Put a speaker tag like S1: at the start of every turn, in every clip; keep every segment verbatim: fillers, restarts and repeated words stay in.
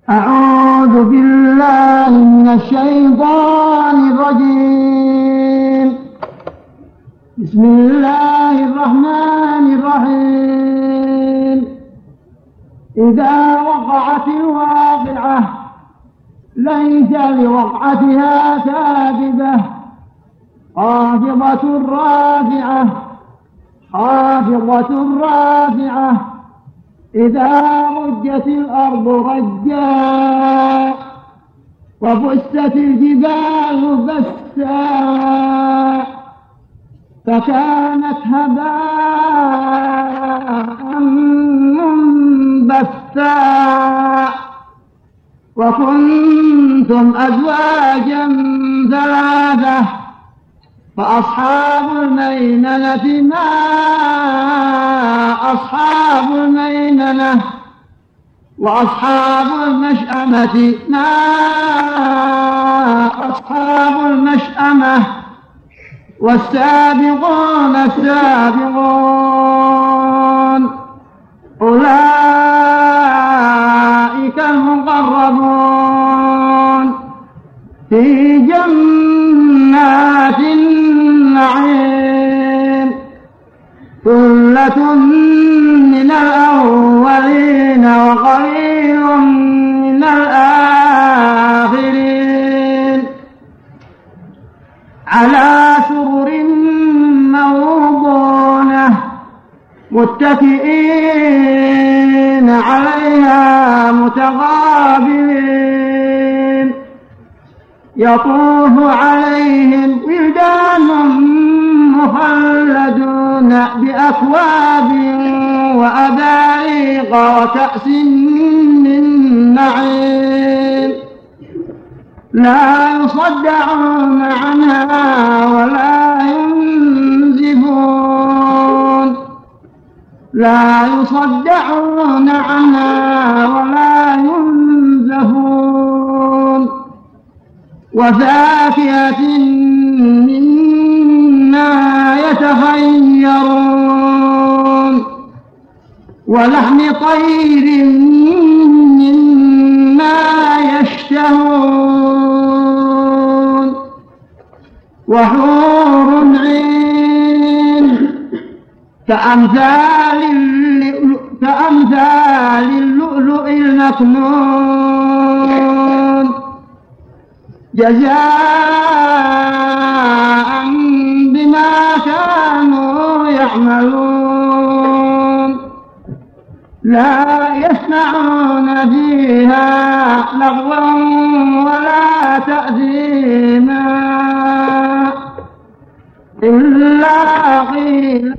S1: أعوذ بالله من الشيطان الرجيم. بسم الله الرحمن الرحيم. إذا وقعت الواقعة ليس لوقعتها كاذبة خافضة رافعة خافضة رافعة إذا رجت الأرض رجا وبست الجبال بسا فكانت هباء منبثا وكنتم أزواجا ثلاثة فأصحاب الميمنة ما أصحاب الميمنة وأصحاب المشأمة ما أصحاب المشأمة والسابقون السابقون أولئك المقربون في جنات النعيم ثلة من الأولين وقليل من الآخرين على سرر موضونة متكئين عليها متقابلين يطوف عليهم ولدان مخلدون بأكواب وأباريق وكأس من معين لا يصدعون عنها ولا ينزفون لا يصدعون عنها ولا ينزفون وفاكهة مما يتخيرون ولحم طير مما يشتهون وحور عين كأمثال كأمثال اللؤلؤ المكنون جزاء بما كانوا يعملون لا يسمعون فيها لغوا ولا تأثيما إلا قيل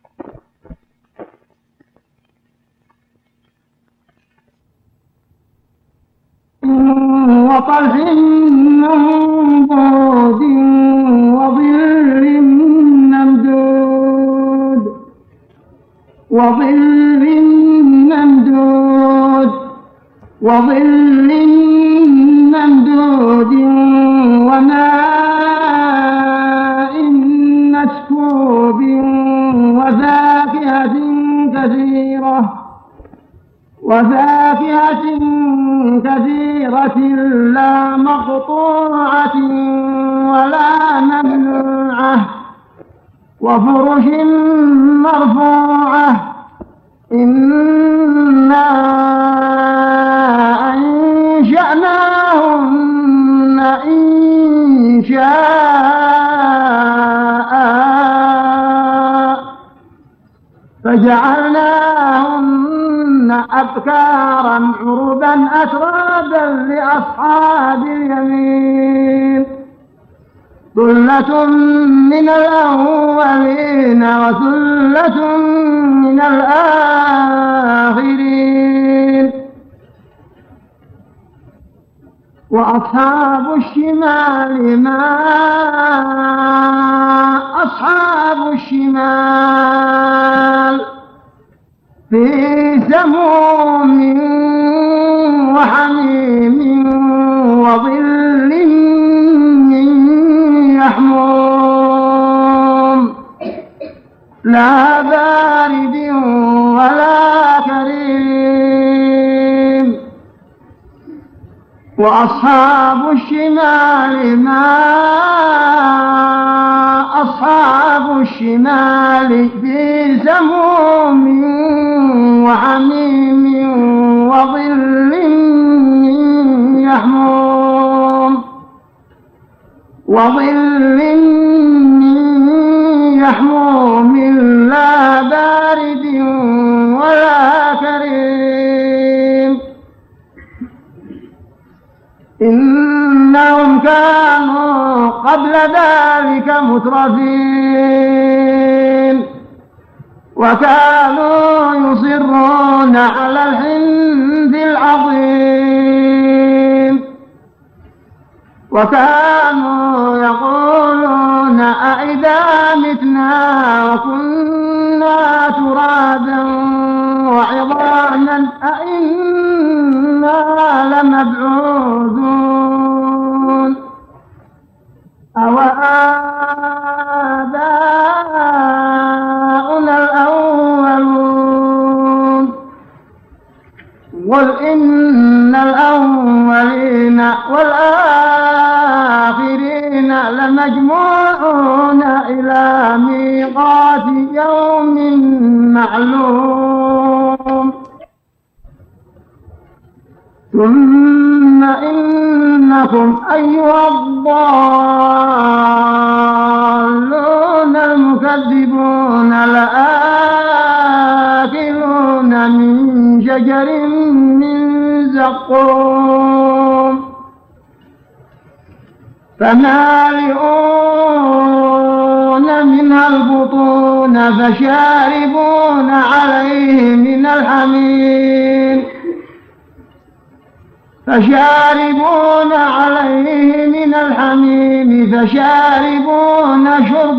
S1: وطلح منضود وظل ممدود وظل ممدود وظل ممدود وماء مسكوب وفاكهة كثيرة وفاكهة كثيرة لا مقطوعة ولا ممنوعة وفرش مرفوعة إنا أنشأناهن إنشاء فجعلناهن أبكارا عربا أترابا لأصحاب اليمين ثلة من الأولين وثلة من الآخرين وأصحاب الشمال ما أصحاب الشمال في سموم وحميم وظل من يحموم لا بارد ولا كريم وأصحاب الشمال ما أصحاب الشمال في سموم وحميم وظل يحموم وظل يحموم لا بارد ولا كريم إنهم كانوا قبل ذلك مترفين وكانوا يصرون على الحنث العظيم وكانوا يقولون أئذا متنا وكنا ترابا وعظاما أئنا لمبعوثون أو آباؤنا الأولون قل إن الأولين والآخرين لمجموعون إلى ميقات يوم معلوم ثم إنكم أيها الضالون المكذبون لآكلون من شجر من زقوم فمالئون منها البطون فشاربون عليه من الحميم فشاربون عليه من الحميم فشاربون شرب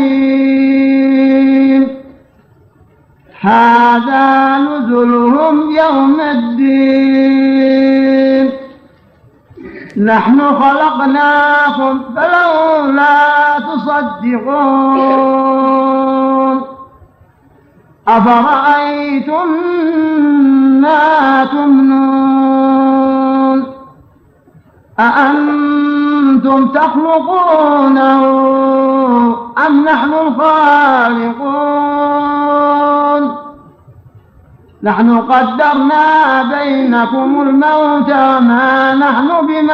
S1: الهيم هذا نزلهم يوم الدين نحن خلقناكم فلولا تصدقون أفرأيتم ما تمنون أأنتم تخلقونه أم نحن الخالقون نحن قدرنا بينكم الموت وما نحن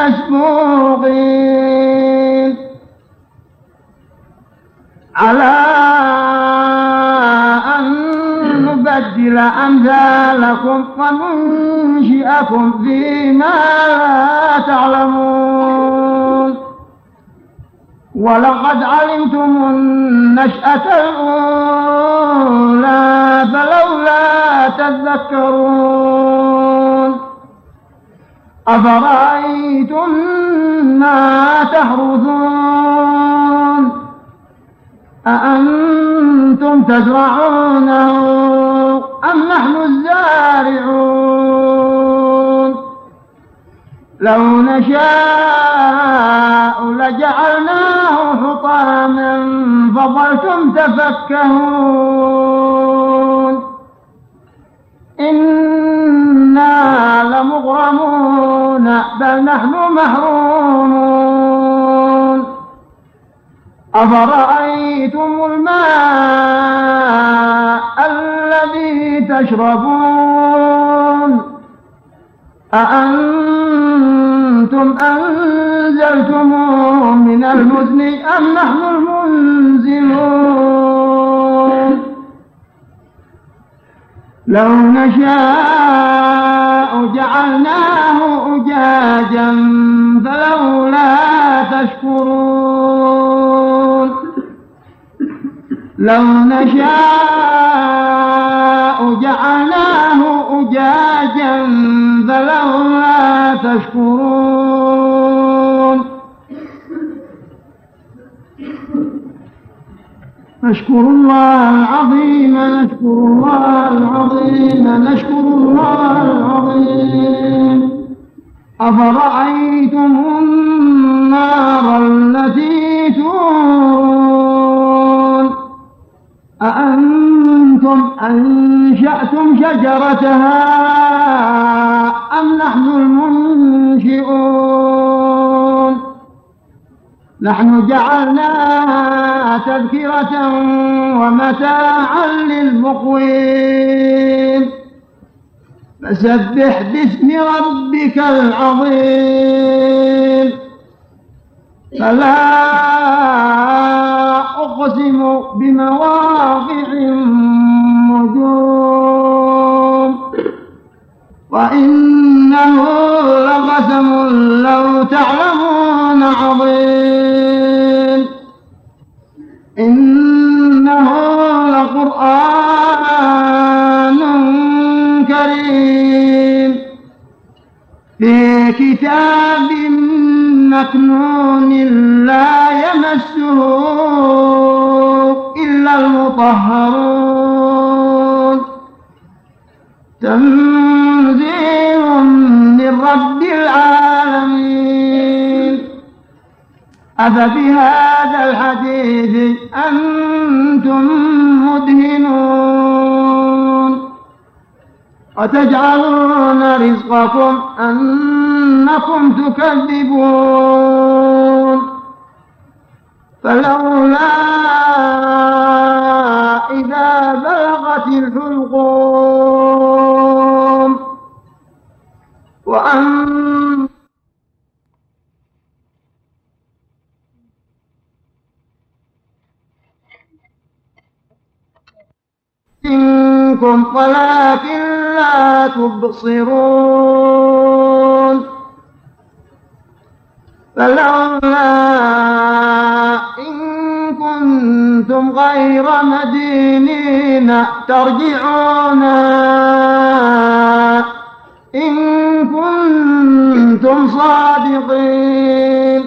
S1: بمسبوقين على أن نبدل أمثالكم وننشئكم فيما لا تعلمون ولقد علمتم النشأة الأولى فلولا تذكرون أفرأيتم ما تحرثون أأنتم تزرعونه أم نحن الزارعون لو نشاء لجعلناه حطاما فظلتم تفكهون إنا لمغرمون بل نحن محرومون أفرأيتم الماء الذي تشربون أأنتم أنزلتموه من المزن أم نحن المنزلون لو نشاء جعلناه أجاجا فلولا تشكرون لو نشاء جعلناه أجاجا فلولا تشكرون نشكر الله العظيم نشكر الله العظيم نشكر الله العظيم أفرأيتم النار التي تورون أأنتم أنشأتم شجرتها أم نحن المنشئون نحن جعلناها تذكرة ومتاعا للمقوين فسبح باسم ربك العظيم. فلا أقسم بمواقع النجوم وإنه لقسم لو تعلمون عظيم. إنه لقرآن كريم في كتاب مكنون لا يمسه إلا المطهرون تنزيل من رب العالمين. أفبهذا الحديث أنتم مدهنون وتجعلون رزقكم أنكم تكذبون. فلولا إذا بلغت الحلقوم وأن منكم ولكن لا تبصرون. فلولا إن كنتم غير مدينين ترجعونها إن كنتم صادقين.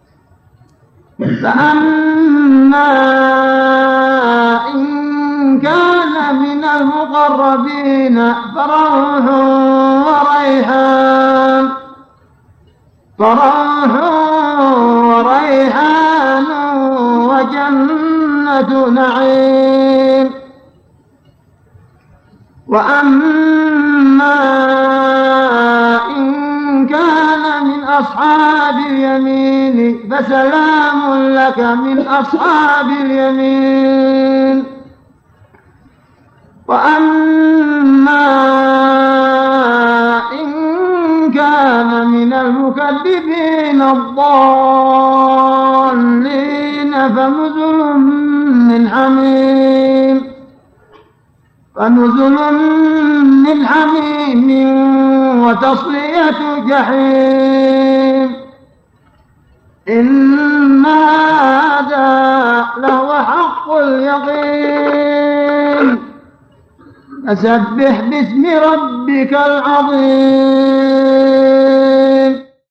S1: فأما إن كان من المقربين فروح وريحان فروح وريحان وجنة نعيم. وأما إن كان من أصحاب اليمين فسلام لك من أصحاب اليمين. وأما إن كان من المكذبين الضالين فنزل من حميم فنزل من حميم وتصلية جحيم. إن هذا لهو حق اليقين. فسبح باسم ربك العظيم.